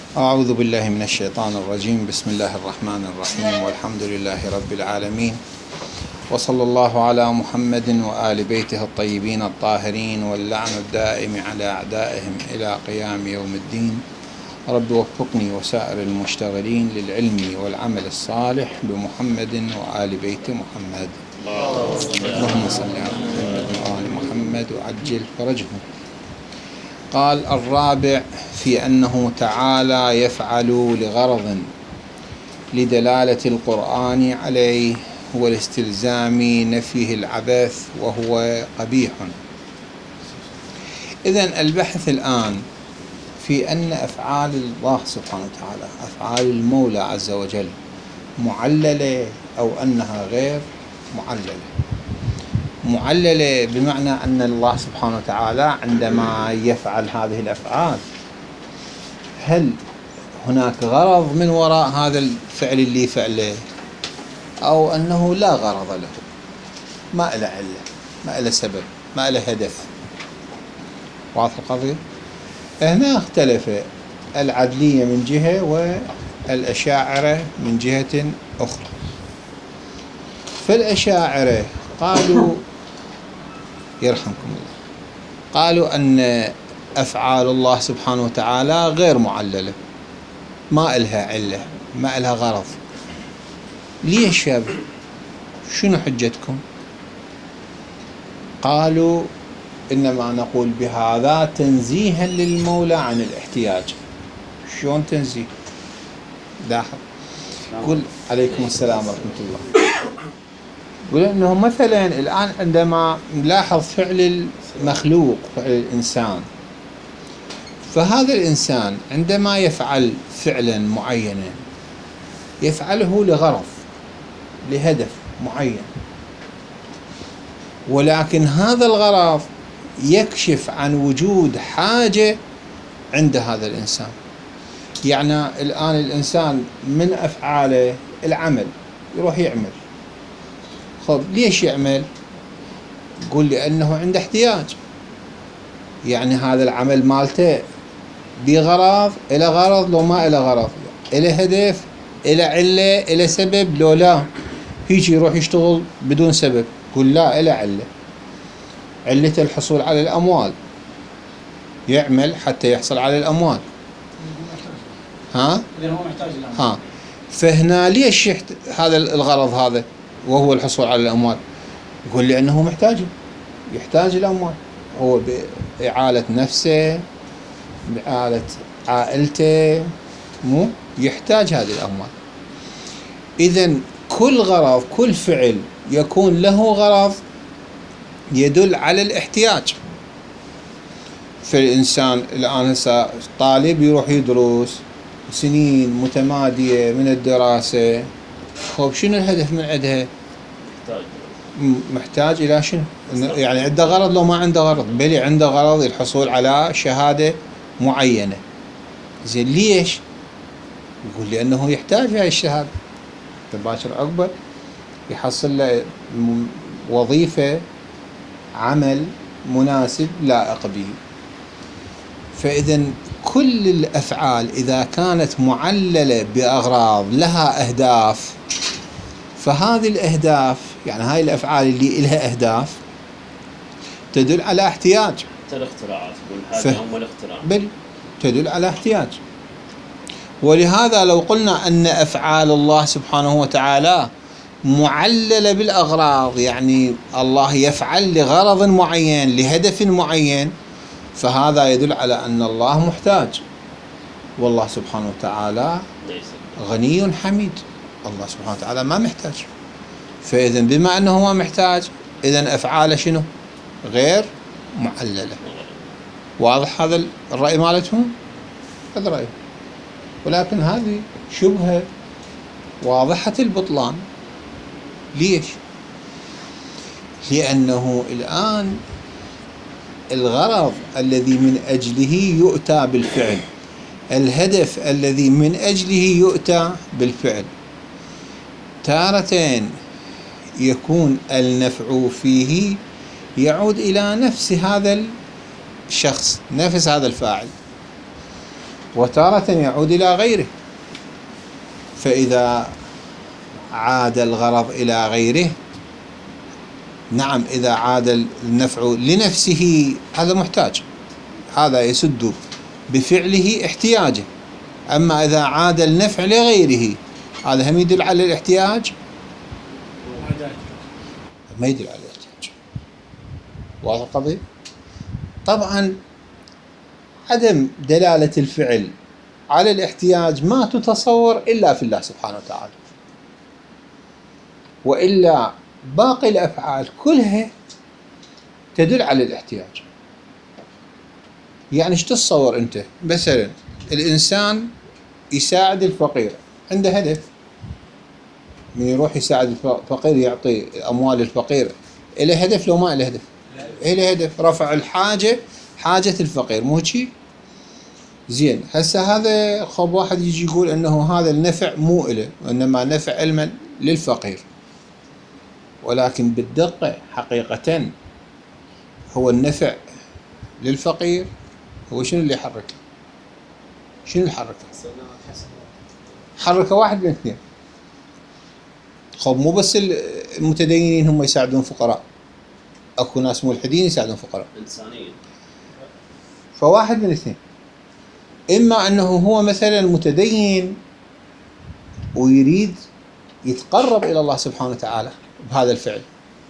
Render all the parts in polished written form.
أعوذ بالله من الشيطان الرجيم. بسم الله الرحمن الرحيم، والحمد لله رب العالمين، وصلى الله على محمد وآل بيته الطيبين الطاهرين، واللعن الدائم على أعدائهم إلى قيام يوم الدين. رب وفقني وسائر المشتغلين للعلم والعمل الصالح بمحمد وآل بيت محمد. اللهم صل على محمد وآل محمد وعجل فرجهم. قال الرابع في أنه تعالى يفعل لغرض لدلالة القرآن عليه والاستلزام نفيه العبث وهو قبيح. إذن البحث الآن في أن أفعال الله سبحانه وتعالى، أفعال المولى عز وجل، معللة أو أنها غير معللة. معللة بمعنى أن الله سبحانه وتعالى عندما يفعل هذه الأفعال هل هناك غرض من وراء هذا الفعل اللي فعله، أو أنه لا غرض له، ما له علة، ما له سبب، ما له هدف. واضح القضية؟ هنا اختلف العدلية من جهة والأشاعرة من جهة أخرى. فالأشاعرة قالوا يرحمكم الله، قالوا أن أفعال الله سبحانه وتعالى غير معللة، ما إلها علة، ما إلها غرض. ليش يا ابني؟ شنو حجتكم؟ قالوا إنما نقول بهذا تنزيها للمولى عن الاحتياج. شلون تنزيه؟ لاحظ، قل عليكم السلام ورحمة الله. قل إنه مثلا الآن عندما نلاحظ فعل المخلوق، فعل الإنسان، فهذا الإنسان عندما يفعل فعلا معينا يفعله لغرض، لهدف معين، ولكن هذا الغرض يكشف عن وجود حاجة عند هذا الإنسان. يعني الآن الإنسان من أفعاله العمل، يروح يعمل. خب ليش يعمل؟ يقول لأنه عنده احتياج. يعني هذا العمل مالته بغرض، إلى غرض لو ما إلى غرض، إلى هدف، إلى علة، إلى سبب لو لا. هيك يروح يشتغل بدون سبب، يقول لا، إلى علة، علة الحصول على الأموال، يعمل حتى يحصل على الأموال. ها؟ ها. فهنا ليش هذا الغرض هذا وهو الحصول على الأموال؟ يقول لأنه محتاج، يحتاج الأموال، هو بإعالة نفسه، بإعالة عائلته، مو يحتاج هذه الأموال. إذن كل غرض، كل فعل يكون له غرض يدل على الاحتياج. فالإنسان الآن هسه طالب يروح يدرس سنين متمادية من الدراسة، خب شنو الهدف من عندها؟ محتاج إلى شنو؟ يعني عنده غرض لو ما عنده غرض؟ بلي عنده غرض الحصول على شهادة معينة. زين ليش؟ يقول لأنه يحتاج هاي الشهادة، تباشر عقبه يحصل له وظيفة، عمل مناسب لائق به. فإذن كل الأفعال إذا كانت معللة بأغراض لها أهداف، فهذه الأهداف، يعني هاي الأفعال اللي إلها أهداف تدل على احتياج. الاختراعات والحاجة هم الاختراع، بل تدل على احتياج. ولهذا لو قلنا أن أفعال الله سبحانه وتعالى معللة بالأغراض، يعني الله يفعل لغرض معين، لهدف معين، فهذا يدل على أن الله محتاج، والله سبحانه وتعالى غني حميد. الله سبحانه وتعالى ما محتاج. فإذن بما أنه ما محتاج، إذن أفعاله شنو؟ غير معللة. واضح هذا الرأي مالتهم؟ هذا رأي، ولكن هذه شبهة واضحة البطلان. ليش؟ لأنه الآن الغرض الذي من أجله يؤتى بالفعل، الهدف الذي من أجله يؤتى بالفعل، تارة يكون النفع فيه يعود إلى نفس هذا الشخص، نفس هذا الفاعل، وتارة يعود إلى غيره. فإذا عاد الغرض إلى غيره، نعم إذا عاد النفع لنفسه هذا محتاج، هذا يسد بفعله احتياجه. أما إذا عاد النفع لغيره هذا هم يدل على الاحتياج، ما يدل على الاحتياج. واضح القضية؟ طبعا عدم دلالة الفعل على الاحتياج ما تتصور إلا في الله سبحانه وتعالى، وإلا باقي الأفعال كلها تدل على الاحتياج. يعني ايش تتصور أنت؟ مثلا الإنسان يساعد الفقير، عنده هدف، من يروح يساعد الفقير يعطي أموال الفقير، إله هدف لو ما إله هدف؟ إله هدف، رفع الحاجة، حاجة الفقير، مو شيء زين. هسه هذا خب واحد يجي يقول أنه هذا النفع مو إله، وإنما نفع علما للفقير، ولكن بالدقة حقيقة هو النفع للفقير هو شنو اللي يحركه؟ شنو اللي يحركه؟ حركه واحد من اثنين. خب مو بس المتدينين هم يساعدون فقراء، اكو ناس ملحدين يساعدون فقراء إنسانية. فواحد من اثنين، إما أنه هو مثلا متدين ويريد يتقرب إلى الله سبحانه وتعالى بهذا الفعل،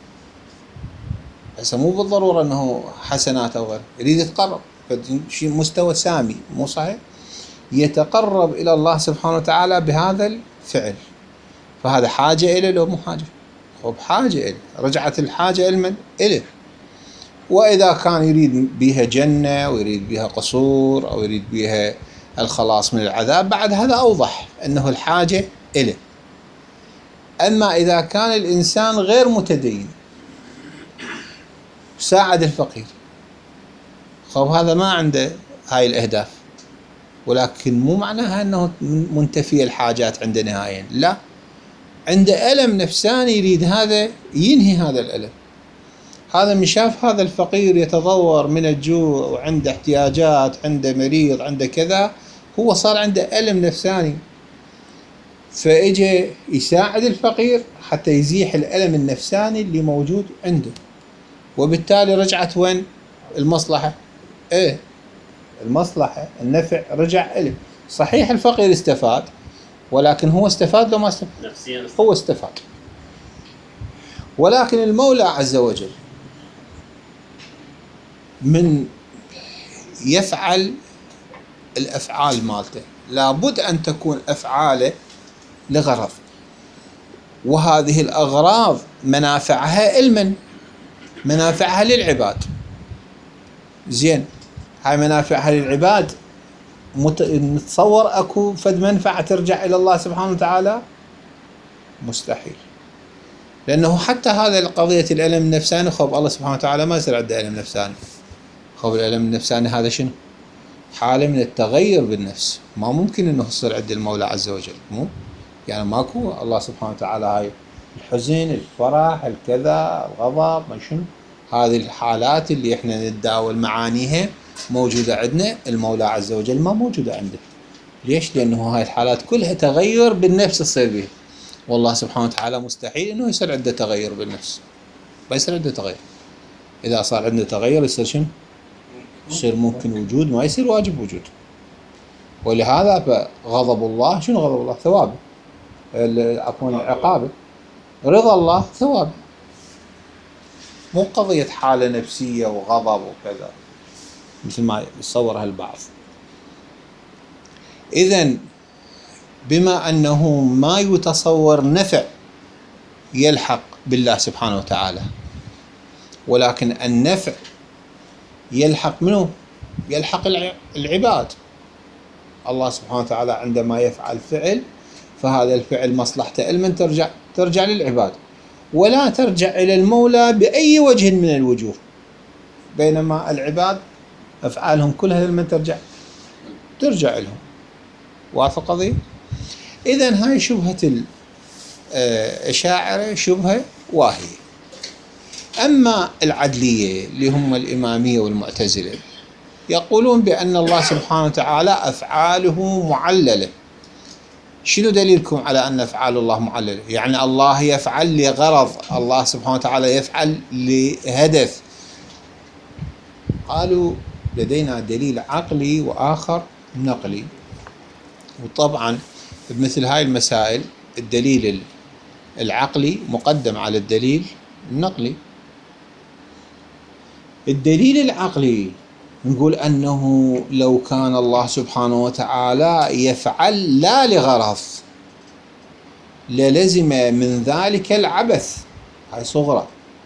هسه مو بالضرورة أنه حسنات أو غير، يريد يتقرب شيء مستوى سامي، مو صحيح؟ يتقرب إلى الله سبحانه وتعالى بهذا الفعل، فهذا حاجة إليه لو مو حاجة؟ خب حاجة إليه، رجعت الحاجة إلى إليه. وإذا كان يريد بها جنة ويريد بها قصور أو يريد بها الخلاص من العذاب، بعد هذا أوضح أنه الحاجة إليه. أما إذا كان الإنسان غير متدين ساعد الفقير، خب هذا ما عنده هاي الأهداف، ولكن مو معناها أنه منتفي الحاجات عنده نهائيا، لا، عنده ألم نفساني يريد هذا ينهي هذا الألم. هذا من شاف هذا الفقير يتضور من الجوع وعنده احتياجات، عنده مريض، عنده كذا، هو صار عنده ألم نفساني، فإجى يساعد الفقير حتى يزيح الألم النفساني اللي موجود عنده، وبالتالي رجعت وين المصلحة؟ إيه المصلحة، النفع رجع إليه. صحيح الفقير استفاد، ولكن هو استفاد لو ما استفاد؟ نفسيا هو استفاد. ولكن المولى عز وجل من يفعل الأفعال مالته لابد أن تكون أفعاله لغرض، وهذه الأغراض منافعها علما، منافعها للعباد. زين، هاي منافعها للعباد نتصور أكو فد منفعة ترجع إلى الله سبحانه وتعالى؟ مستحيل، لأنه حتى هذا القضية الألم النفساني، خب الله سبحانه وتعالى ما يصير عنده ألم نفساني. خب الألم النفساني هذا شنو؟ حالة من التغير بالنفس، ما ممكن أنه يصير عند المولى عز وجل، مو يعني ماكو الله سبحانه وتعالى هاي الحزن، الفرح، الكذا، الغضب، ما شنو هذه الحالات اللي احنا نتداول معانيها موجودة عندنا، المولى عز وجل ما موجودة عنده. ليش؟ لأنه هاي الحالات كلها تغير بالنفس تصير به، والله سبحانه وتعالى مستحيل أنه يصير عنده تغير بالنفس، ما يصير عنده تغير. إذا صار عنده تغير يصير شنو؟ يصير ممكن وجود، ما يصير واجب وجود. ولهذا فغضب الله شنو؟ غضب الله ثوابه، عفوا عقابه. رضا الله ثوابه، مو قضية حالة نفسية وغضب وكذا مثل ما يصورها البعض. إذن بما أنه ما يتصور نفع يلحق بالله سبحانه وتعالى، ولكن النفع يلحق منه؟ يلحق العباد. الله سبحانه وتعالى عندما يفعل فعل فهذا الفعل مصلحته علما ترجع للعباد، ولا ترجع إلى المولى بأي وجه من الوجوه، بينما العباد أفعالهم كلها لمن ترجع لهم. واضح القضية؟ إذن هاي شبهة الأشاعرة شبهة واهية. أما العدلية اللي هم الإمامية والمعتزلة يقولون بأن الله سبحانه وتعالى أفعاله معللة. شنو دليلكم على أن أفعال الله معللة؟ يعني الله يفعل لغرض، الله سبحانه وتعالى يفعل لهدف. قالوا لدينا دليل عقلي وآخر نقلي. وطبعا بمثل هاي المسائل الدليل العقلي مقدم على الدليل النقلي. الدليل العقلي نقول أنه لو كان الله سبحانه وتعالى يفعل لا لغرض للزم من ذلك العبث. هاي صغرى.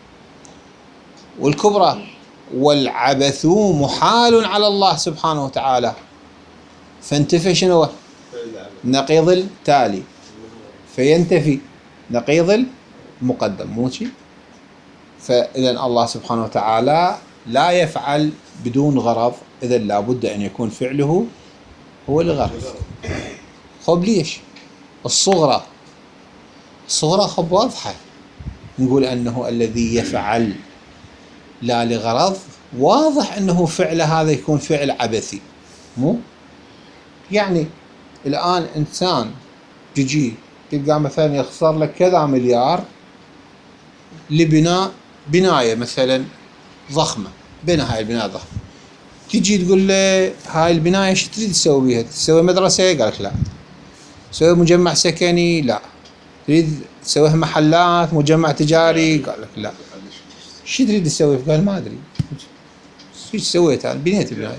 والكبرى والعبث محال على الله سبحانه وتعالى، فانتفى شنو؟ نقيض التالي، فينتفي نقيض المقدم، مو شي؟ فإذا الله سبحانه وتعالى لا يفعل بدون غرض، إذا لابد أن يكون فعله هو لغرض. خب ليش؟ الصغرى خب واضحة، نقول أنه الذي يفعل لا لغرض واضح أنه فعل هذا يكون فعل عبثي، مو؟ يعني الآن إنسان تجي تلقى مثلا يخسر لك كذا مليار لبناء بناية مثلا ضخمة، بناء هاي البناية ضخمة، تجي تقول له هاي البناية ايش تريد تسوي بيها؟ تسوي مدرسة؟ قال لك لا. تسوي مجمع سكني؟ لا. تريد تسويها محلات مجمع تجاري؟ قال لك لا. شو تريد تسوي؟ قال ما ادري. ايش سويت انا؟ بنيت البناية.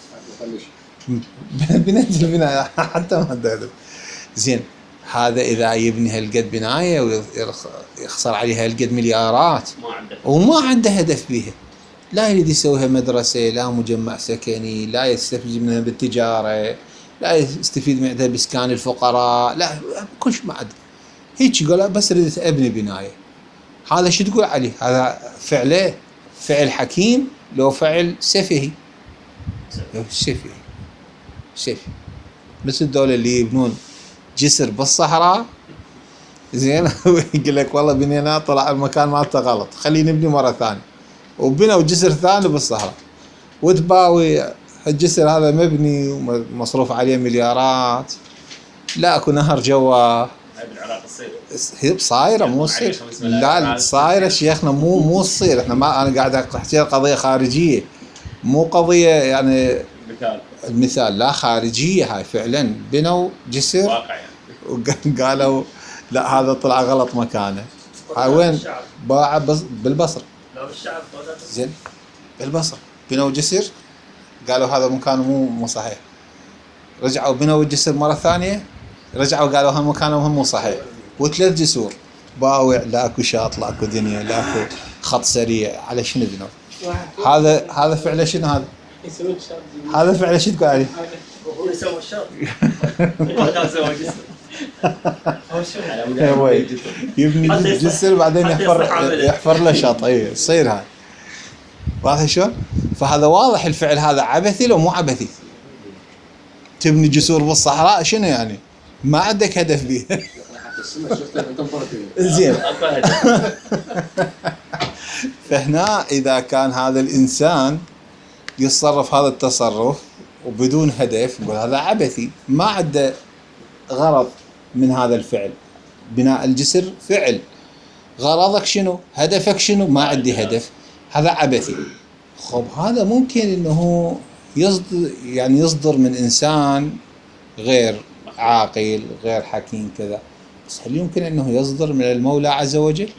بنيت البناية حتى ما ادري. زين، هذا اذا يبني هالقد بناية ويخسر عليها هالقد مليارات وما عنده هدف بيها، لا يريد يسويها مدرسة، لا مجمع سكني، لا يستفيد منها بالتجارة، لا يستفيد منها بإسكان الفقراء، لا كل شيء ما عنده. هيك يقول بس ردت أبني بناية. هذا شو تقول عليه؟ هذا فعله فعل حكيم لو فعل سفهي؟ سفهي. مثل الدولة اللي يبنون جسر بالصحراء، زين، ويقول لك والله بنينا طلع المكان مالته غلط، خلينا نبني مرة ثانية، وبنوا جسر ثاني بالصحراء، وتباوي الجسر هذا مبني ومصروف عليه مليارات، لا اكو نهر جوا. بالعراق هي صايره مو تصير، لا صايره شيخنا، مو تصير. احنا ما انا قاعد احكي قضيه خارجيه، مو قضيه يعني المثال، لا خارجيه. هاي فعلا بنوا جسر واقع يعني. وقالوا لا هذا طلع غلط مكانه. هاي وين؟ باع بالبصره. لو الشعب زين، بالبصره بنوا جسر، قالوا هذا مكانه مو صحيح، رجعوا بنوا الجسر مره ثانيه، رجعوا قالوا هذا مكانه مو صحيح، وثلاث جسور باوع، لا اكو شاط، لا اكو دنيا، لا اكو خط سريع، على شنو بنوا؟ هذا فعله شنو هذا؟ يسوون شاط. هذا فعله شو تقول عليه؟ هو يسوي الشاط. ما سوى جسر. هو شو؟ يبني جسر بعدين يحفر له شاط. اي تصير هاي واضح شلون؟ فهذا واضح الفعل هذا عبثي لو مو عبثي. تبني جسور بالصحراء شنو يعني؟ ما عندك هدف به. زين. فهنا إذا كان هذا الإنسان يتصرف هذا التصرف وبدون هدف، نقول هذا عبثي، ما عنده غرض من هذا الفعل. بناء الجسر فعل، غرضك شنو؟ هدفك شنو؟ ما عندي هدف، هذا عبثي. خب هذا ممكن انه يصدر من انسان غير عاقل غير حكيم كذا، بس هل يمكن انه يصدر من المولى عز وجل؟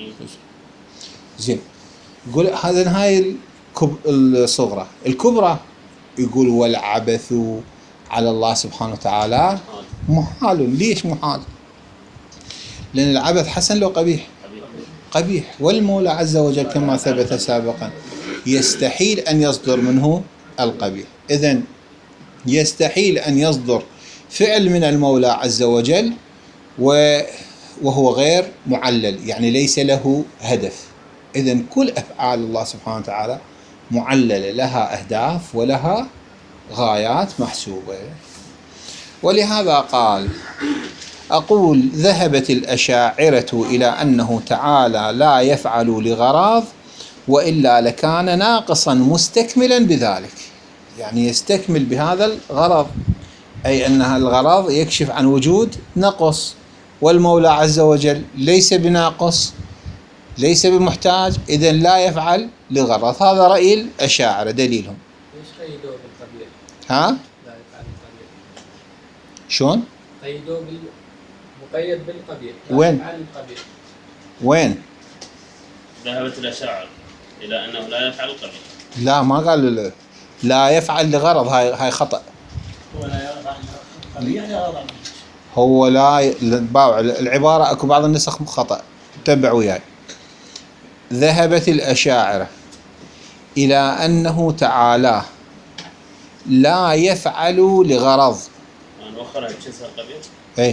زين، يقول هذا هاي الصغرى. الكبرى يقول والعبث على الله سبحانه وتعالى محال. ليش محال؟ لأن العبث حسن لو قبيح؟ قبيح. والمولى عز وجل كما ثبت سابقا يستحيل أن يصدر منه القبيح. إذن يستحيل أن يصدر فعل من المولى عز وجل وهو غير معلل، يعني ليس له هدف. إذن كل أفعال الله سبحانه وتعالى معللة، لها أهداف ولها غايات محسوبة. ولهذا قال: أقول ذهبت الأشاعرة إلى أنه تعالى لا يفعل لغراض، وإلا لكان ناقصا مستكملا بذلك. يعني يستكمل بهذا الغرض، أي أن الغرض يكشف عن وجود نقص، والمولى عز وجل ليس بناقص ليس بمحتاج، إذن لا يفعل لغرض. هذا رأي الأشاعرة دليلهم. ليش قيدوه بالقبيح؟ ها؟ لا يفعل القبيح. شلون؟ قيدوه مقيد بالقبيح. وين؟ يفعل القبيح. وين؟ ذهبت الأشاعرة إلى أنه لا يفعل القبيح. لا ما قال لا يفعل لغرض، هاي خطأ. هو لا يفعل القبيح لغرض. هو لا العبارة اكو بعض النسخ خطأ، تبع وياي. ذهبت الأشاعرة إلى أنه تعالى لا يفعل لغرض. نوخرها بجنس القبيح. اي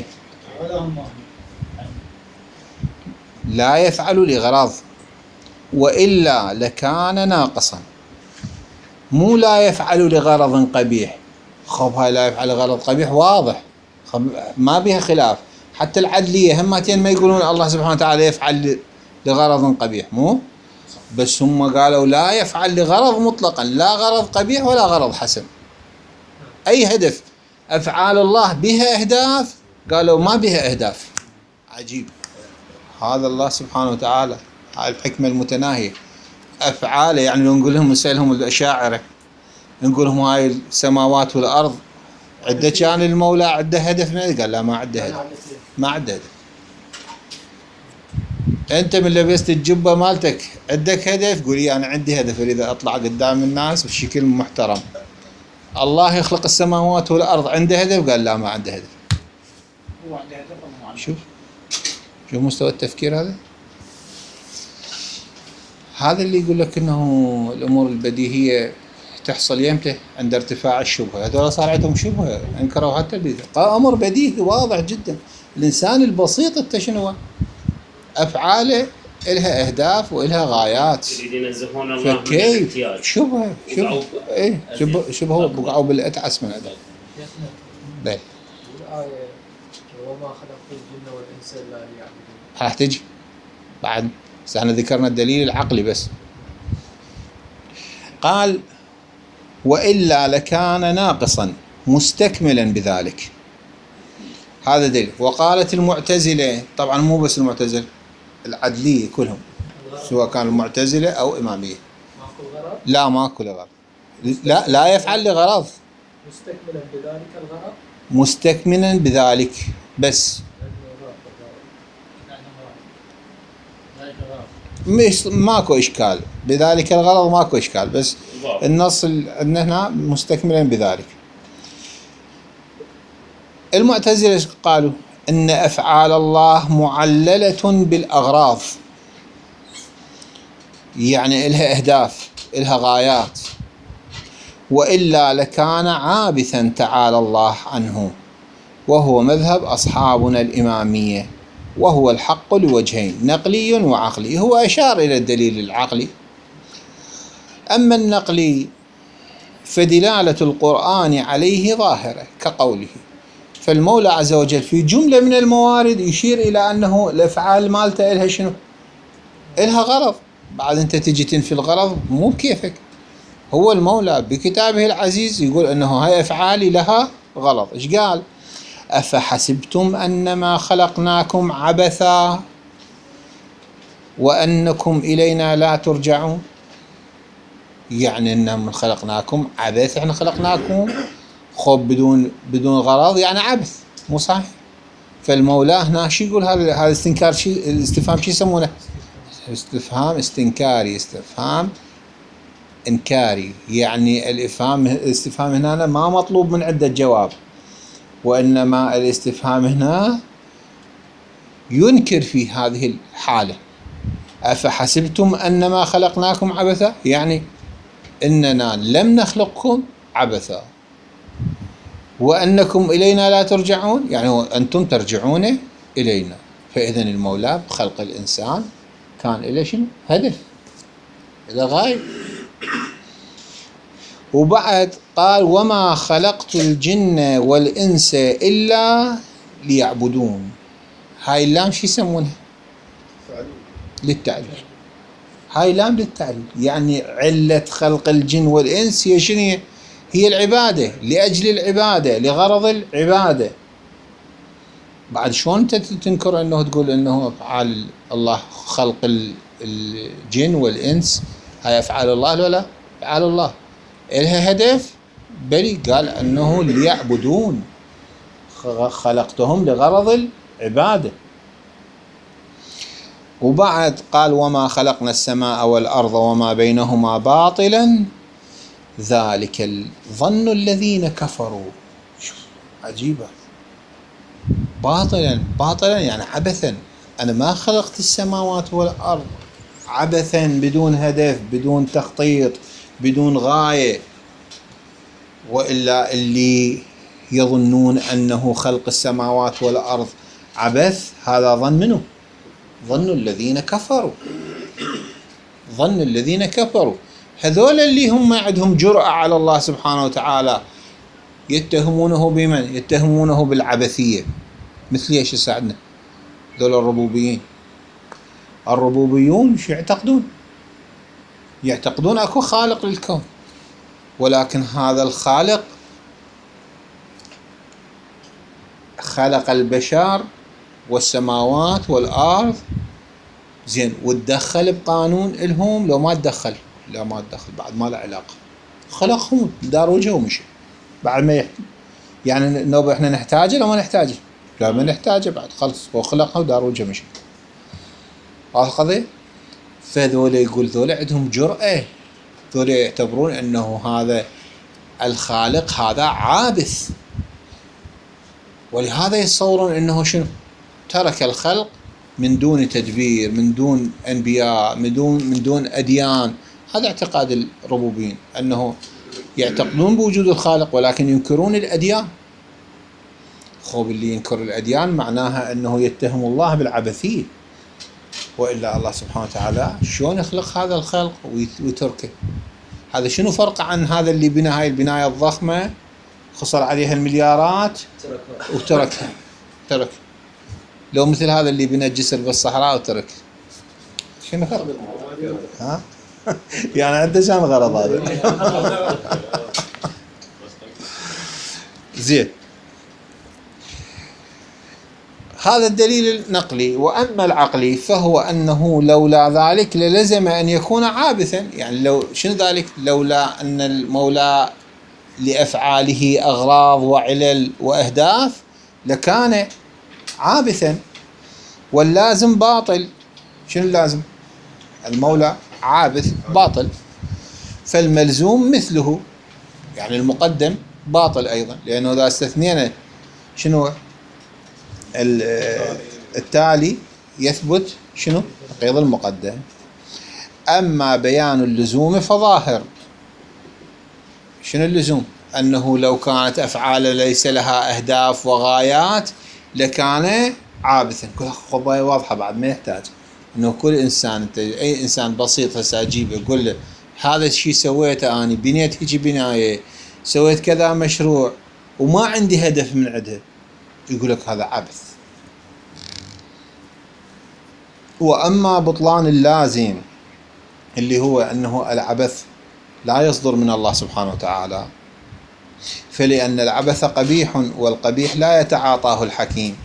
لا يفعل لغرض وإلا لكان ناقصا، مو لا يفعل لغرض قبيح. خب هاي لا يفعل لغرض قبيح واضح، ما بها خلاف. حتى العدلية همتين ما يقولون الله سبحانه وتعالى يفعل لغرض قبيح، مو بس هم قالوا لا يفعل لغرض مطلقا، لا غرض قبيح ولا غرض حسن، أي هدف. أفعال الله بها أهداف، قالوا ما بها أهداف. عجيب هذا الله سبحانه وتعالى، هاي الحكمة المتناهية. أفعاله يعني لو نقول لهم نسألهم الأشاعرة نقول لهم هاي السماوات والأرض عدة كان المولى عده هدف؟ قال لا ما عده هدف، ما عده هدف. أنت من لبست الجبة مالتك عندك هدف؟ قولي أنا عندي هدف أريد أطلع قدام الناس بشكل محترم. الله يخلق السماوات والأرض عنده هدف؟ قال لا ما عنده هدف. هو عنده هدف. شوف مستوى التفكير هذا. هذا اللي يقول لك انه الامور البديهيه تحصل يمتى؟ عند ارتفاع الشبهه. هذول صار عندهم شبهه، انكروا حتى امر بديهي واضح جدا. الانسان البسيط انت شنو افعاله الها اهداف والها غايات، يريدون ينزهون الله من فكيف الاحتياج. شبهه ايه شبهه بقعوا بالاتعس من ادب. بل الآية وما خلقت الجن والإنس إلا ليعبدون. راح تجي بعد، بس احنا ذكرنا الدليل العقلي بس. قال وإلا لكان ناقصا مستكملا بذلك. هذا دليل. وقالت المعتزلة، طبعا مو بس المعتزلة، العدلية كلهم، سواء كان المعتزلة أو إمامية. ماكو غرض؟ لا ماكو لغرض، لا يفعل لغرض، مستكملا بذلك الغرض. مستكملا بذلك بس، مش ماكو إشكال بذلك الغرض، ماكو إشكال، بس النص عندنا هنا مستكملا بذلك. المعتزلة قالوا إن أفعال الله معللة بالأغراض، يعني إلها أهداف إلها غايات، وإلا لكان عابثا تعالى الله عنه، وهو مذهب أصحابنا الإمامية، وهو الحق لوجهين نقلي وعقلي. هو أشار إلى الدليل العقلي. أما النقلي فدلالة القرآن عليه ظاهرة كقوله، فالمولى عز وجل في جملة من الموارد يشير إلى أنه الأفعال مالته إلها شنو؟ إلها غرض. بعد أنت تجي تنفي الغرض مو بكيفك. هو المولى بكتابه العزيز يقول أنه هاي أفعالي لها غرض. إيش قال؟ أفحسبتم أنما خلقناكم عبثا وأنكم إلينا لا ترجعون. يعني أنهم خلقناكم عبث، إحنا خلقناكم خب بدون غرض، يعني عبث، مو صحيح. فالمولى هنا شو يقول؟ هذا استنكار، شيء الاستفهام شو يسمونه؟ استفهام استنكاري، استفهام إنكاري. يعني الاستفهام هنا ما مطلوب من عدة جواب، وإنما الاستفهام هنا ينكر في هذه الحالة. أفحسبتم أنما خلقناكم عبثا، يعني إننا لم نخلقكم عبثا، وأنكم إلينا لا ترجعون، يعني أنتم ترجعون إلينا. فإذن المولى بخلق الإنسان كان إلى شنو؟ هدف، إلى غاية. وبعد قال وما خلقت الجن والإنس إلا ليعبدون. هاي اللام شو يسمونها؟ للتعليل. هاي لام للتعليل، يعني علة خلق الجن والإنس هي شنو؟ هي العبادة، لأجل العبادة، لغرض العبادة. بعد شلون أنت تنكر أنه تقول أنه أفعال الله خلق الجن والإنس هاي أفعال الله؟ لا، أفعال الله إلها هدف؟ بلي، قال أنه ليعبدون، خلقتهم لغرض العبادة. وبعد قال وما خلقنا السماء والأرض وما بينهما باطلا ذلك الظن الذين كفروا. عجيبة، باطلا يعني عبثا. أنا ما خلقت السماوات والأرض عبثا، بدون هدف، بدون تخطيط، بدون غاية. وإلا اللي يظنون أنه خلق السماوات والأرض عبث، هذا ظن منه، ظن الذين كفروا، ظن الذين كفروا. هذول اللي هم عندهم جرأة على الله سبحانه وتعالى، يتهمونه بمن؟ يتهمونه بالعبثية. مثل ايش يساعدنا؟ ذول الربوبيين. الربوبيون شو يعتقدون؟ يعتقدون اكو خالق للكون، ولكن هذا الخالق خلق البشر والسماوات والأرض، زين، وتدخل بقانون إلهم لو ما تدخل؟ لا، ما تدخل، بعد ما له علاقة، خلقهم دار وجهه ومشي. بعد ما يعني النوبة احنا نحتاجه لو ما نحتاجه؟ لا، ما نحتاجه، بعد خلص هو خلقه ودار وجهه مشي. هذا القضية. فذولا يقول ذولا عندهم جرأة، ذولا يعتبرون أنه هذا الخالق هذا عابث، ولهذا يتصورون أنه شنو؟ ترك الخلق من دون تدبير، من دون أنبياء، من دون أديان. هذا اعتقاد الربوبيين، أنه يعتقدون بوجود الخالق ولكن ينكرون الأديان. خوب اللي ينكر الأديان معناها أنه يتهم الله بالعبثية. وإلا الله سبحانه وتعالى شلون يخلق هذا الخلق ويتركه؟ هذا شنو فرق عن هذا اللي بنى هاي البناية الضخمة، خسر عليها المليارات وتركها؟ ترك. لو مثل هذا اللي بنى الجسر بالصحراء وترك، شنو فرق؟ ها؟ يعني عنده شان غرض هذا. زين، هذا الدليل النقلي. وأما العقلي فهو أنه لولا ذلك للزم أن يكون عابثا. يعني لو شنو ذلك؟ لولا أن المولى لأفعاله أغراض وعلل وأهداف لكان عابثا، واللازم باطل. شنو اللازم؟ المولى عابث باطل، فالملزوم مثله، يعني المقدم باطل أيضا، لأنه إذا استثنينا شنو التالي يثبت شنو؟ نقيض المقدم. أما بيان اللزوم فظاهر. شنو اللزوم؟ أنه لو كانت أفعال ليس لها أهداف وغايات لكان عابثا. كل خطبة واضحة، بعد ما يحتاج أنه كل إنسان، أي إنسان بسيط هسه أجيبه يقول له هذا الشيء سويته أنا، بنيت هيجي بناية، سويت كذا مشروع وما عندي هدف من عندها، يقول لك هذا عبث. وأما بطلان اللازم اللي هو أنه العبث لا يصدر من الله سبحانه وتعالى، فلأن العبث قبيح، والقبيح لا يتعاطاه الحكيم.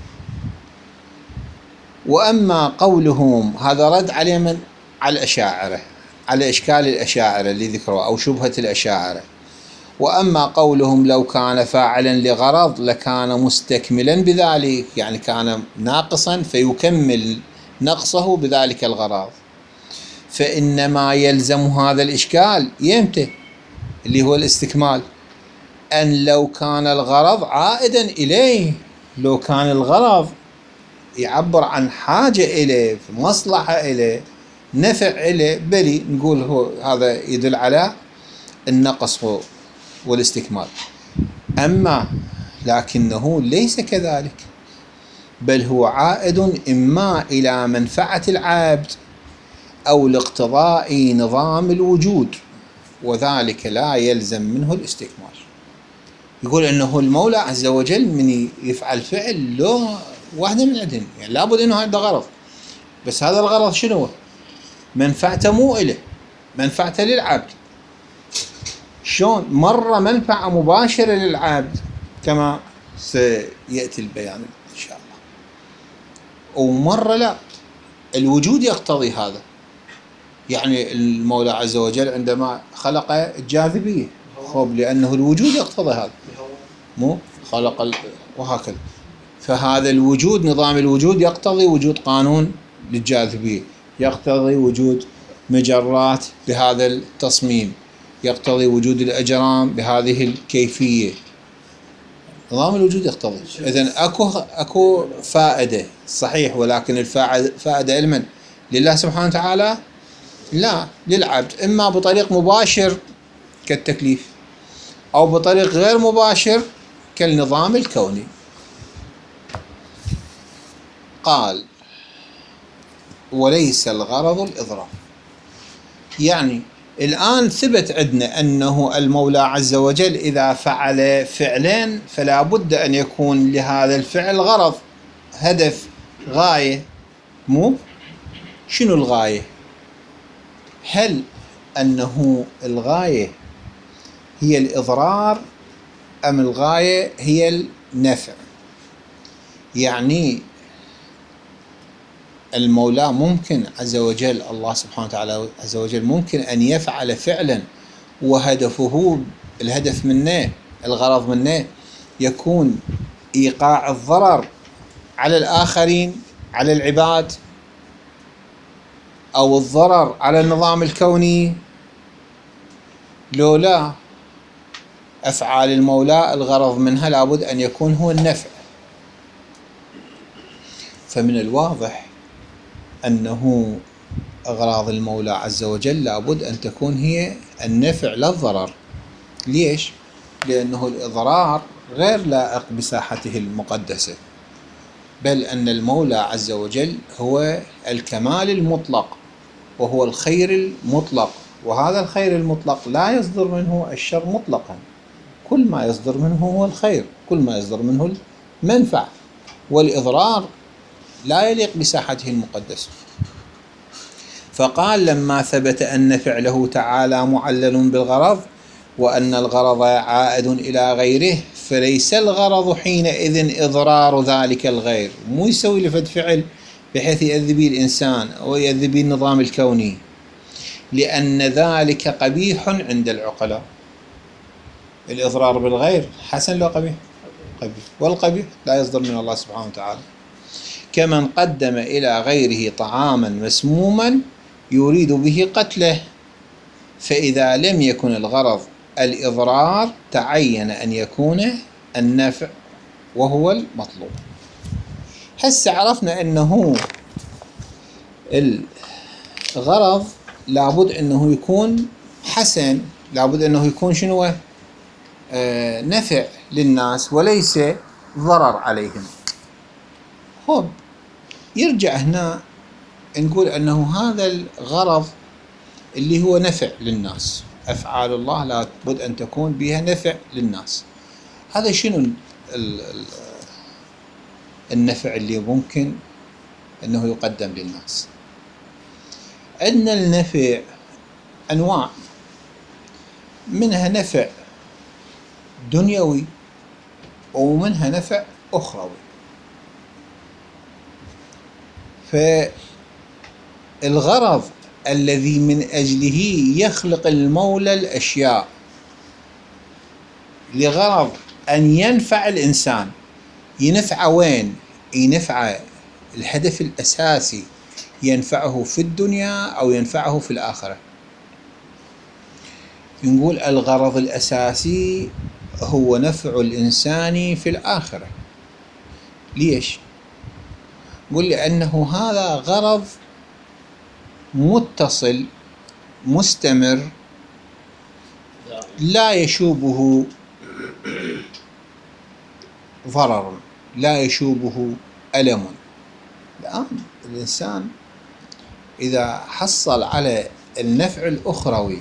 وأما قولهم، هذا رد عليه من؟ على الأشاعرة، على إشكال الأشاعرة اللي ذكروا أو شبهة الأشاعرة. وأما قولهم لو كان فاعلا لغرض لكان مستكملا بذلك، يعني كان ناقصا فيكمل نقصه بذلك الغرض. فإنما يلزم هذا الإشكال يمتى اللي هو الاستكمال أن لو كان الغرض عائدا إليه، لو كان الغرض يعبر عن حاجة إليه، مصلحة إليه، نفع إليه، بلي نقول هو هذا يدل على النقص والاستكمال. أما لكنه ليس كذلك، بل هو عائد إما إلى منفعة العبد أو لاقتضاء نظام الوجود، وذلك لا يلزم منه الاستكمال. يقول أنه المولى عز وجل من يفعل فعل له واحدة من عندهم، يعني لابد أنه هذا غرض، بس هذا الغرض شنو؟ منفعته مو إله، منفعته للعبد. شلون مرة منفعة مباشرة للعبد كما سيأتي البيان إن شاء الله، ومرة لا، الوجود يقتضي هذا. يعني المولى عز وجل عندما خلق الجاذبية، خب لأنه الوجود يقتضي هذا، مو خلق وهكذا. فهذا الوجود، نظام الوجود يقتضي وجود قانون للجاذبية، يقتضي وجود مجرات بهذا التصميم، يقتضي وجود الأجرام بهذه الكيفية. نظام الوجود يقتضي. إذن أكو فائدة صحيح، ولكن الفائدة لمن؟ لله سبحانه وتعالى؟ لا، للعبد، إما بطريق مباشر كالتكليف، أو بطريق غير مباشر كالنظام الكوني. قال: وليس الغرض الإضرار. يعني الآن ثبت عندنا أنه المولى عز وجل إذا فعل فعلين فلا بد أن يكون لهذا الفعل غرض، هدف، غاية. مو شنو الغاية؟ هل أنه الغاية هي الإضرار أم الغاية هي النفع؟ يعني المولى ممكن عز وجل، الله سبحانه وتعالى عز وجل ممكن أن يفعل فعلا وهدفه، الهدف منه، الغرض منه يكون إيقاع الضرر على الآخرين، على العباد، أو الضرر على النظام الكوني. لولا أفعال المولى الغرض منها لابد أن يكون هو النفع. فمن الواضح أنه أغراض المولى عز وجل لابد أن تكون هي النفع لا الضرر. ليش؟ لأنه الإضرار غير لائق بساحته المقدسة، بل أن المولى عز وجل هو الكمال المطلق، وهو الخير المطلق، وهذا الخير المطلق لا يصدر منه الشر مطلقا، كل ما يصدر منه هو الخير، كل ما يصدر منه المنفع، والإضرار لا يليق بساحته المقدسة. فقال: لما ثبت أن فعله تعالى معلل بالغرض، وأن الغرض عائد إلى غيره، فليس الغرض حينئذ إضرار ذلك الغير. مو يسوي لفد فعل بحيث يؤذي الإنسان أو يؤذي النظام الكوني، لأن ذلك قبيح عند العقلاء. الإضرار بالغير حسن لو قبيح؟ قبيح، والقبيح لا يصدر من الله سبحانه وتعالى. كمن قدم إلى غيره طعاما مسموما يريد به قتله، فإذا لم يكن الغرض الإضرار تعين أن يكون النفع، وهو المطلوب. هسه عرفنا أنه الغرض لابد أنه يكون حسن، لابد أنه يكون شنو؟ نفع للناس وليس ضرر عليهم. خب يرجع هنا نقول أنه هذا الغرض اللي هو نفع للناس، أفعال الله لابد أن تكون بها نفع للناس. هذا شنو النفع اللي ممكن أنه يقدم للناس؟ عندنا النفع أنواع، منها نفع دنيوي ومنها نفع أخروي. فالغرض الذي من أجله يخلق المولى الأشياء لغرض أن ينفع الإنسان، ينفع وين؟ ينفع الهدف الأساسي، ينفعه في الدنيا أو ينفعه في الآخرة. نقول الغرض الأساسي هو نفع الإنسان في الآخرة. ليش؟ نقول لأنه هذا غرض متصل مستمر لا يشوبه ضرر، لا يشوبه ألم. الآن الإنسان إذا حصل على النفع الأخروي،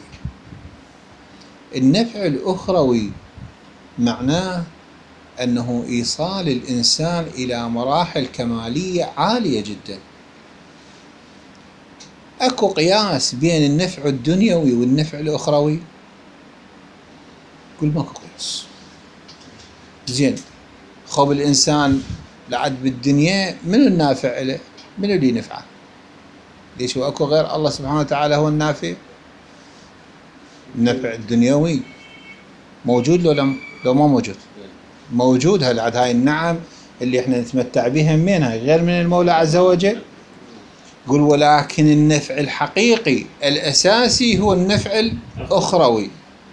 النفع الأخروي معناه أنه إيصال الإنسان إلى مراحل كمالية عالية جدا. أكو قياس بين النفع الدنيوي والنفع الأخروي؟ يقول ماكو قياس. زين، خب الإنسان لعد بالدنيا منو النافع له؟ منو اللي ينفعه؟ ليش هو أكو غير الله سبحانه وتعالى هو النافع؟ النفع الدنيوي موجود لو ما موجود؟ موجود. هالعد هاي النعم اللي احنا نتمتع بها منها غير من المولى عز وجل. يقول ولكن النفع الحقيقي الأساسي هو النفع الأخروي،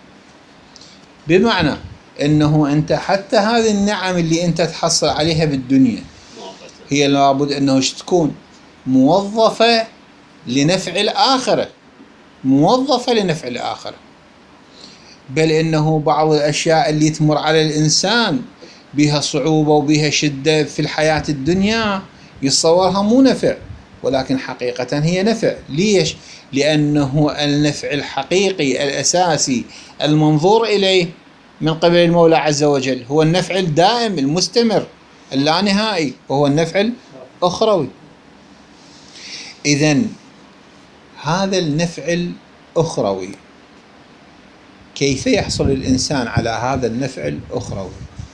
بمعنى أنه أنت حتى هذه النعم اللي أنت تحصل عليها بالدنيا هي لابد أنه تكون موظفة لنفع الآخرة، موظفة لنفع الآخرة. بل إنه بعض الأشياء اللي تمر على الإنسان بها صعوبة وبها شدة في الحياة الدنيا يتصورها مو نفع، ولكن حقيقة هي نفع. ليش؟ لأنه النفع الحقيقي الأساسي المنظور إليه من قبل المولى عز وجل هو النفع الدائم المستمر اللانهائي، وهو النفع الأخروي. إذن هذا النفع الأخروي كيف يحصل الإنسان على هذا النفع الأخروي؟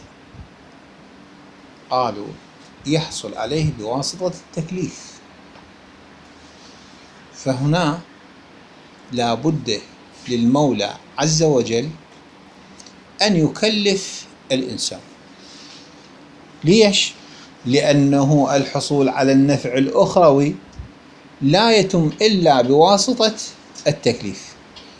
قالوا يحصل عليه بواسطة التكليف. فهنا لا بد للمولى عز وجل أن يكلف الإنسان. ليش؟ لأنه الحصول على النفع الأخروي لا يتم إلا بواسطة التكليف،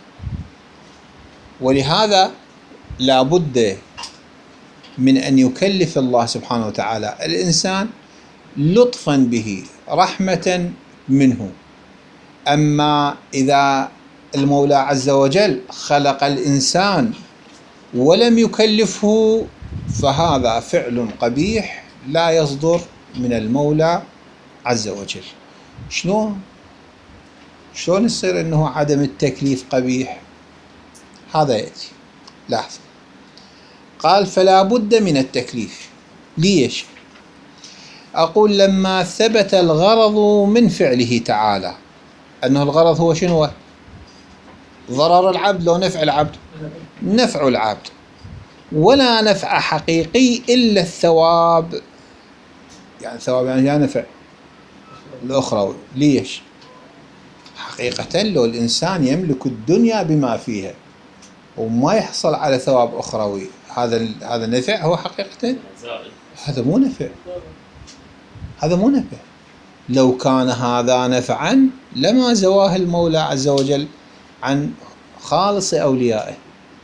ولهذا لا بد من أن يكلف الله سبحانه وتعالى الإنسان لطفا به رحمة منه. أما إذا المولى عز وجل خلق الإنسان ولم يكلفه فهذا فعل قبيح لا يصدر من المولى عز وجل. شلون يصير أنه عدم التكليف قبيح؟ هذا يأتي. لاحظ، قال فلا بد من التكليف. ليش؟ أقول لما ثبت الغرض من فعله تعالى، أنه الغرض هو شنو؟ ضرر العبد لو نفع العبد؟ نفع العبد، ولا نفع حقيقي إلا الثواب. يعني ثواب يعني نفع الأخروي. ليش؟ حقيقة لو الإنسان يملك الدنيا بما فيها وما يحصل على ثواب أخروي، هذا نفع هو حقيقة؟ هذا مو نفع. هذا مو نفع. لو كان هذا نفعا لما زواه المولى عز وجل عن خالص أوليائه.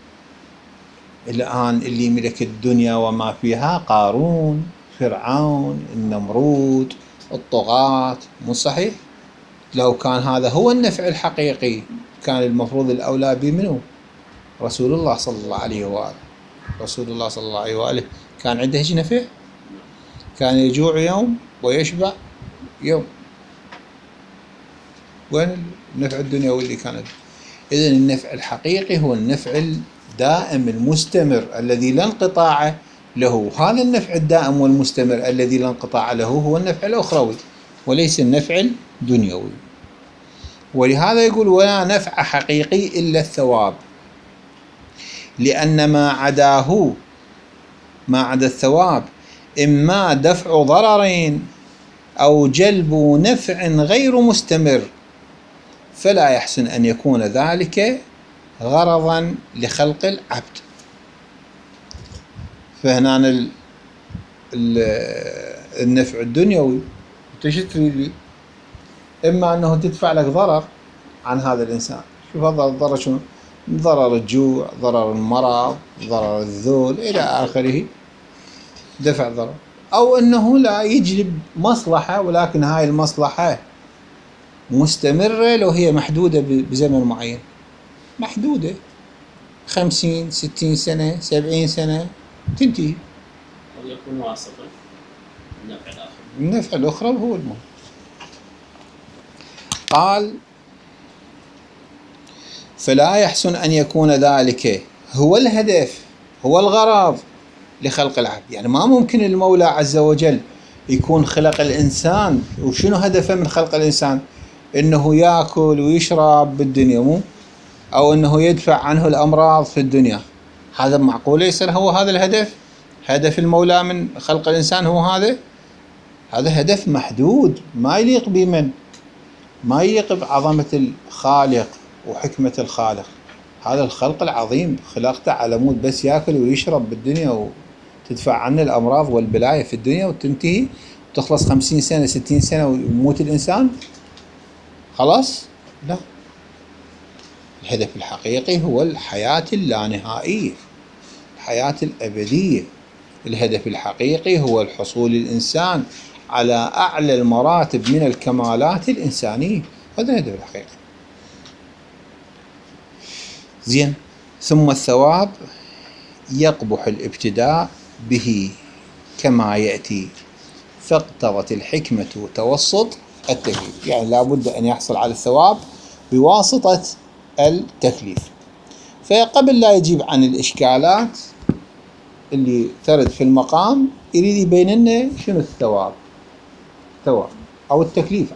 الآن اللي ملك الدنيا وما فيها قارون، فرعون، النمرود، الطغاة، مو صحيح؟ لو كان هذا هو النفع الحقيقي كان المفروض الأولى بمنه؟ رسول الله صلى الله عليه وآله. رسول الله صلى الله عليه وآله كان عنده هيك نفع؟ كان يجوع يوم ويشبع يوم. وين النفع الدنيوي اللي كان؟ إذن النفع الحقيقي هو النفع الدائم المستمر الذي لا انقطاع له. هذا النفع الدائم والمستمر الذي لا انقطاع له هو النفع الأخروي وليس النفع الدنيوي. ولهذا يقول ولا نفع حقيقي إلا الثواب، لأن ما عدا الثواب إما دفع ضررين أو جلب نفع غير مستمر، فلا يحسن أن يكون ذلك غرضا لخلق العبد. فهنا النفع الدنيوي تشتري لي إما أنه تدفع لك ضرر عن هذا الإنسان. شوف هذا الضرر شنو؟ ضرر الجوع، ضرر المرض، ضرر الذول إلى آخره، دفع ضرر. أو أنه لا يجلب مصلحة، ولكن هاي المصلحة مستمرة لو هي محدودة بزمن معين، محدودة 50 60 سنة 70 سنة تنتهي. أو يكون واسطة النفع الآخر. النفع الأخرى هو المهم. قال فلا يحسن أن يكون ذلك هو الهدف، هو الغرض لخلق العبد. يعني ما ممكن المولى عز وجل يكون خلق الإنسان وشنو هدفه من خلق الإنسان؟ إنه يأكل ويشرب بالدنيا، مو أو إنه يدفع عنه الأمراض في الدنيا. هذا معقولة يصير هو هذا الهدف؟ هدف المولى من خلق الإنسان هو هذا؟ هذا هدف محدود ما يليق بمن؟ ما يليق بعظمة الخالق وحكمة الخالق. هذا الخلق العظيم خلقته على مود بس يأكل ويشرب بالدنيا وتدفع عنه الأمراض والبلايا في الدنيا وتنتهي وتخلص 50 سنة 60 سنة ويموت الإنسان خلاص؟ لا، الهدف الحقيقي هو الحياة اللانهائية، الحياة الأبدية. الهدف الحقيقي هو الحصول الإنسان على أعلى المراتب من الكمالات الإنسانية، هذا الهدف الحقيقي. زين، ثم الثواب يقبح الابتداء به كما يأتي، فاقتضت الحكمة توسط التكليف. يعني لابد أن يحصل على الثواب بواسطة التكليف. فقبل لا يجيب عن الإشكالات اللي ترد في المقام يريد يبين لنا شنو الثواب أو التكليف.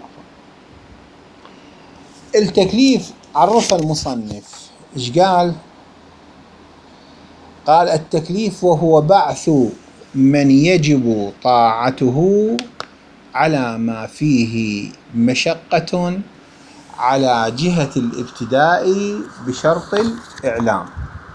التكليف عرف المصنف إيش قال؟ قال التكليف وهو بعث من يجب طاعته على ما فيه مشقة على جهة الابتداء بشرط الإعلام.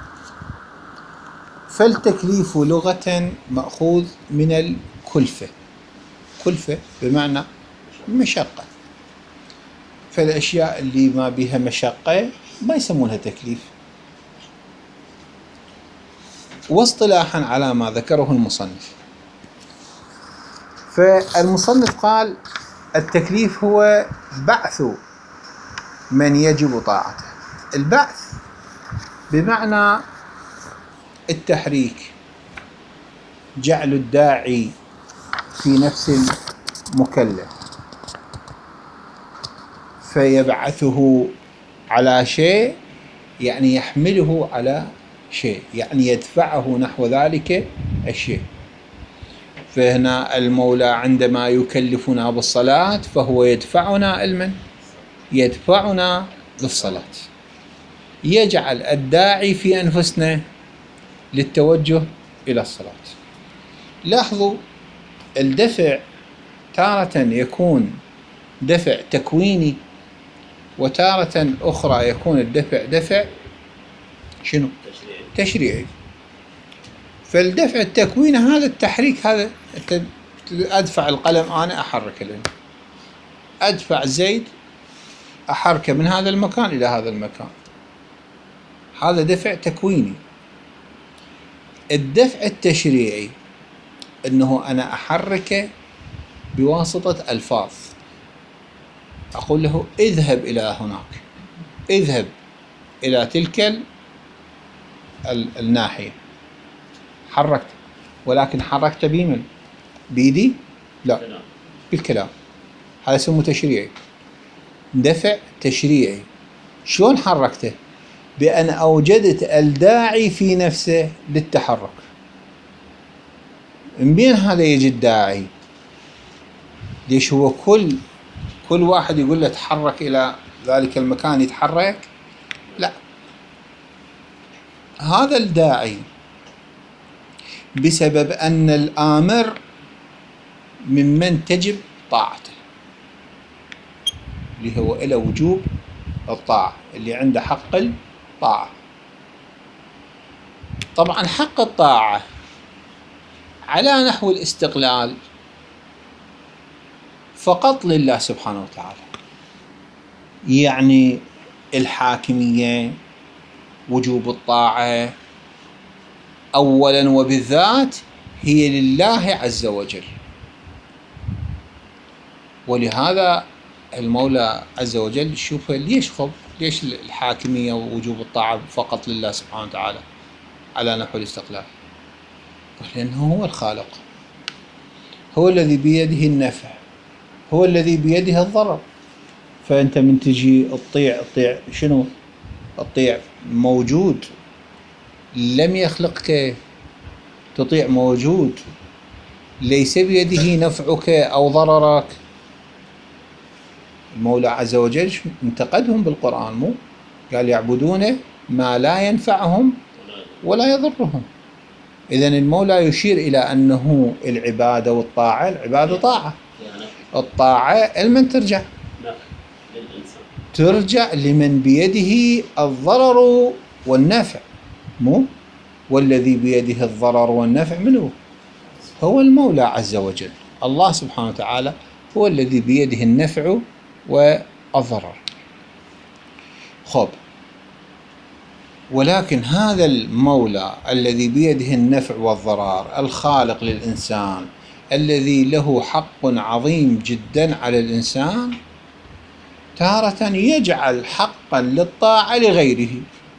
فالتكليف لغة مأخوذ من الكلفة، كلفة بمعنى مشقة، فالأشياء اللي ما بها مشقة ما يسمونها تكليف. واصطلاحا على ما ذكره المصنف، فالمصنف قال التكليف هو بعث من يجب طاعته. البعث بمعنى التحريك، جعل الداعي في نفس المكلف فيبعثه على شيء، يعني يحمله على شيء، يعني يدفعه نحو ذلك الشيء. فهنا المولى عندما يكلفنا بالصلاة فهو يدفعنا المن؟ يدفعنا للصلاة، يجعل الداعي في أنفسنا للتوجه إلى الصلاة. لاحظوا الدفع تارة يكون دفع تكويني، وتارة أخرى يكون الدفع دفع شنو؟ تشريعي. فالدفع التكويني هذا التحريك، هذا أدفع القلم أنا أحرك الآن، أدفع زيد أحركه من هذا المكان إلى هذا المكان، هذا دفع تكويني. الدفع التشريعي أنه أنا أحركه بواسطة ألفاظ، أقول له اذهب إلى هناك، اذهب إلى تلك الناحية، حركت، ولكن حركت بمن؟ بيدي؟ لا، بالكلام. هذا اسمه تشريعي، دفع تشريعي. شلون حركته؟ بأن أوجدت الداعي في نفسه للتحرك. من بين هذا يجي الداعي، ليش هو كل واحد يقول له تحرك إلى ذلك المكان يتحرك؟ لا، هذا الداعي بسبب أن الآمر ممن تجب طاعته، اللي هو إلى وجوب الطاعة، اللي عنده حق الطاعة. طبعا حق الطاعة على نحو الاستقلال فقط لله سبحانه وتعالى، يعني الحاكمية، وجوب الطاعة أولا وبالذات هي لله عز وجل. ولهذا المولى عز وجل شوف ليش الحاكمية ووجوب الطاعة فقط لله سبحانه وتعالى على نحو الاستقلال؟ لأنه هو الخالق، هو الذي بيده النفع، هو الذي بيده الضرر. فأنت من تجي تطيع شنو؟ تطيع موجود لم يخلقك، تطيع موجود ليس بيده نفعك أو ضررك. المولى عز وجل انتقدهم بالقرآن، مو قال يعبدون ما لا ينفعهم ولا يضرهم. إذن المولى يشير إلى أنه العبادة والطاعة، العبادة طاعة، الطاعة لمن ترجع؟ للإنسان، ترجع لمن بيده الضرر والنفع، مو والذي بيده الضرر والنفع منه هو المولى عز وجل. الله سبحانه وتعالى هو الذي بيده النفع والضرر. خب، ولكن هذا المولى الذي بيده النفع والضرر، الخالق للإنسان، الذي له حق عظيم جدا على الإنسان، تارة يجعل حقا للطاعة لغيره،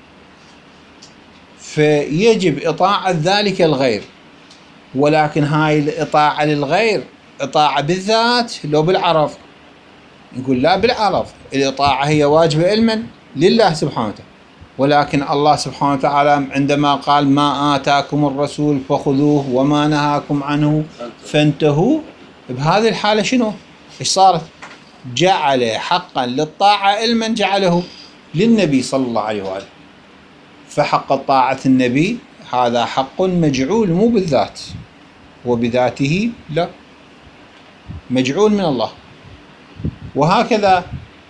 فيجب إطاعة ذلك الغير. ولكن هاي الإطاعة للغير إطاعة بالذات لو بالعرف؟ نقول لا، بالعرف الإطاعة هي واجبة علما لله سبحانه وتعالى. ولكن الله سبحانه وتعالى عندما قال ما آتاكم الرسول فخذوه وما نهاكم عنه فانتهوا، بهذه الحالة شنو؟ إيش صارت؟ جعل حقا للطاعة علما جعله للنبي صلى الله عليه وآله. فحق طاعة النبي هذا حق مجعول مو بالذات، وبذاته لا، مجعول من الله. وهكذا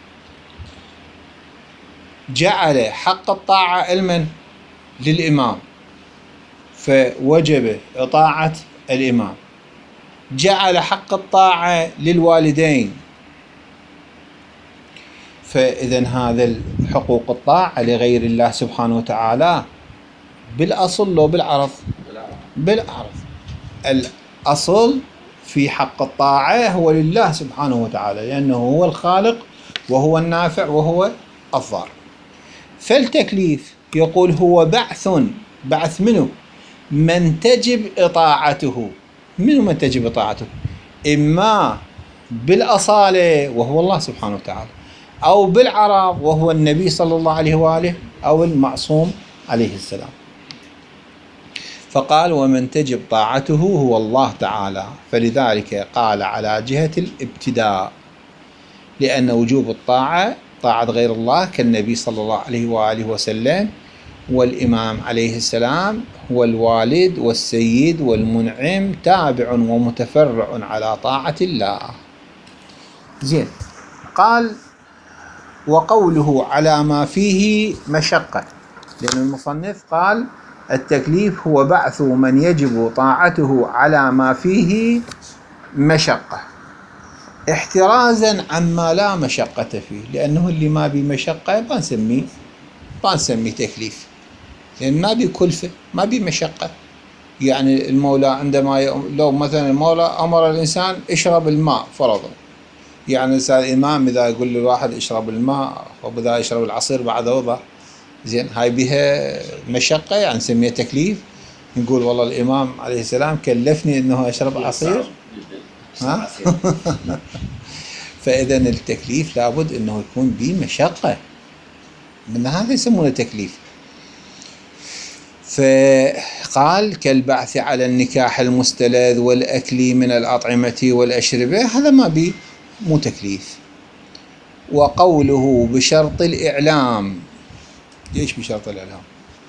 جعل حق الطاعة علما للإمام، فوجب إطاعة الإمام. جعل حق الطاعة للوالدين، فإذن هذا حقوق الطاعة لغير الله سبحانه وتعالى بالأصل لو بالعرض؟ بالعرض. الأصل في حق الطاعة هو لله سبحانه وتعالى، لأنه هو الخالق وهو النافع وهو الضار. فالتكليف يقول هو بعث منه من تجب إطاعته. منه من تجب إطاعته؟ إما بالأصالة وهو الله سبحانه وتعالى، أو بالعرض وهو النبي صلى الله عليه وآله، أو المعصوم عليه السلام. فقال ومن تجب طاعته هو الله تعالى، فلذلك قال على جهة الابتداء، لأن وجوب الطاعة طاعة غير الله كالنبي صلى الله عليه وآله وسلم، والإمام عليه السلام هو الوالد والسيد والمنعم، تابع ومتفرع على طاعة الله. زين، قال وقوله على ما فيه مشقة، لأن المصنف قال التكليف هو بعث من يجب طاعته على ما فيه مشقة، احترازا عما لا مشقة فيه، لأنه اللي ما بي مشقة ما نسميه تكليف، لأن ما بي كلفة، ما بي مشقة. يعني المولى عندما لو مثلا المولى أمر الإنسان اشرب الماء فرضا، يعني الإمام إذا يقول للواحد اشرب الماء وبذا يشرب العصير بعد وضع، زين هاي بها مشقة، يعني نسميها تكليف. نقول والله الإمام عليه السلام كلفني إنه أشرب عصير، ها؟ فإذا التكليف لابد إنه يكون بمشقة، من هذا يسمونه تكليف. فقال كالبعث على النكاح المستلذ والأكل من الأطعمة والأشربة، هذا ما بي مو تكليف. وقوله بشرط الإعلام، ليش بشرط الإعلام؟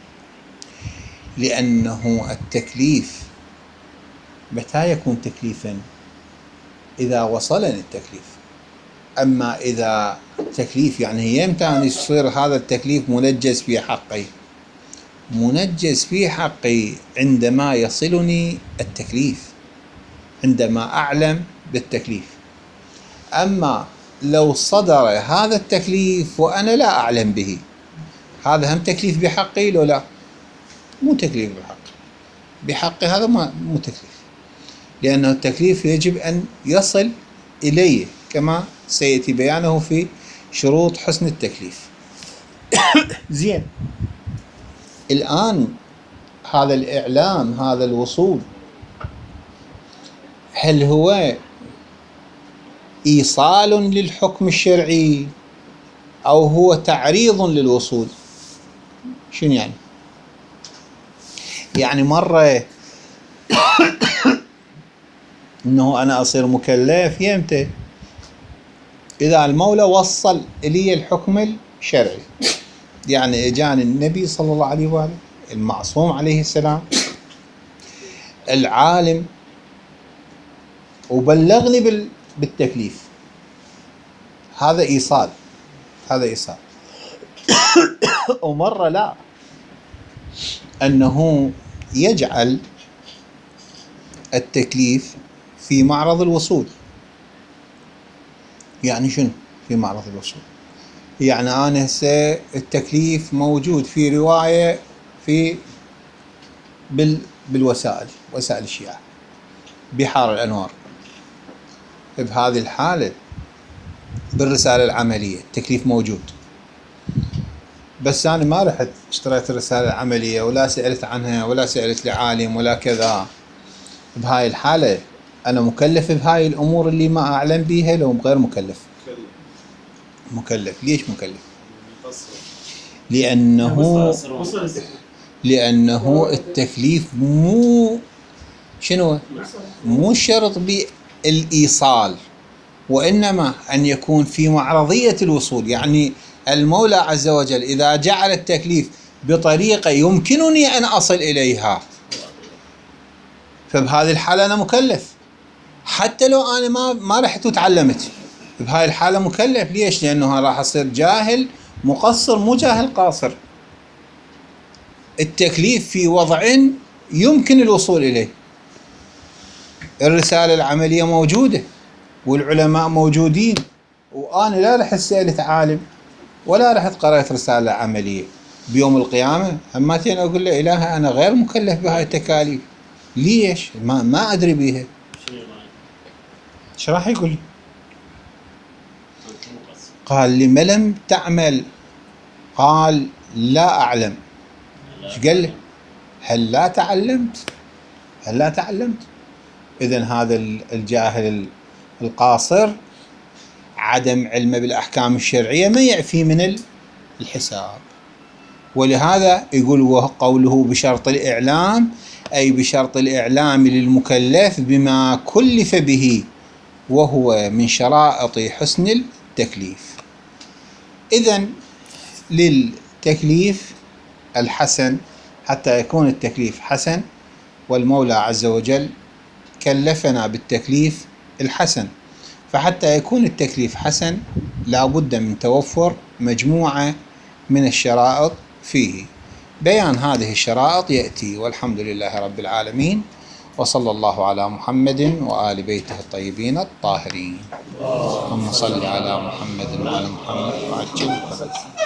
لأنه التكليف متى يكون تكليفا؟ إذا وصلني التكليف. أما إذا تكليف يعني يمتى يصير هذا التكليف منجز في حقي؟ منجز في حقي عندما يصلني التكليف، عندما أعلم بالتكليف. أما لو صدر هذا التكليف وأنا لا أعلم به، هذا هم تكليف بحقي لو لا؟ مو تكليف بحقي هذا مو تكليف، لأنه التكليف يجب أن يصل إليه كما سيأتي بيانه في شروط حسن التكليف. زين، الآن هذا الإعلام، هذا الوصول، هل هو إيصال للحكم الشرعي أو هو تعريض للوصول؟ شنو يعني؟ يعني مرة إنه أنا أصير مكلف يمتى؟ إذا المولى وصل إلي الحكم الشرعي، يعني إجاني النبي صلى الله عليه وآله المعصوم عليه السلام، العالم، وبلغني بالتكليف. هذا إيصال، هذا إيصال. ومرة لا، أنه يجعل التكليف في معرض الوصول. يعني شنو في معرض الوصول؟ يعني أنا هسه التكليف موجود في رواية في بالوسائل، وسائل الشيعة، بحار الأنوار. بهذه الحالة بالرسالة العملية التكليف موجود، بس أنا ما رحت اشتريت الرسالة العملية ولا سألت عنها ولا سألت لعالم ولا كذا. بهاي الحالة أنا مكلف بهاي الأمور اللي ما أعلم بيها لو غير مكلف؟ مكلف. ليش مكلف؟ لأنه التكليف مو شنو؟ مو شرط بالإيصال، وإنما أن يكون في معرضية الوصول. يعني المولى عز وجل إذا جعل التكليف بطريقة يمكنني أن أصل إليها، فبهذه الحالة أنا مكلف، حتى لو أنا ما رحت وتعلمت. بهاي الحالة مكلف. ليش؟ لأنه راح أصير جاهل مقصر، مو جاهل قاصر. التكليف في وضع يمكن الوصول إليه. الرسالة العملية موجودة والعلماء موجودين، وأنا لا رحت سألت عالم ولا رحت قرأت رسالة عملية. بيوم القيامة همتين أقول له إلهي أنا غير مكلف بهاي التكاليف. ليش؟ ما أدري بيها. ايش راح يقول؟ قال لما لم تعمل؟ قال لا أعلم. ايش قال له؟ هل لا تعلمت؟ هل لا تعلمت؟ إذن هذا الجاهل القاصر عدم علمه بالأحكام الشرعية ما يعفي من الحساب. ولهذا يقول وقوله بشرط الإعلام، أي بشرط الإعلام للمكلف بما كلف به، وهو من شرائط حسن التكليف. إذن للتكليف الحسن، حتى يكون التكليف حسن، والمولى عز وجل كلفنا بالتكليف الحسن، فحتى يكون التكليف حسن لا بد من توفر مجموعة من الشرائط فيه. بيان هذه الشرائط يأتي، والحمد لله رب العالمين، وصلى الله على محمد وآل بيته الطيبين الطاهرين. اللهم صل على محمد وعلى محمد وعجل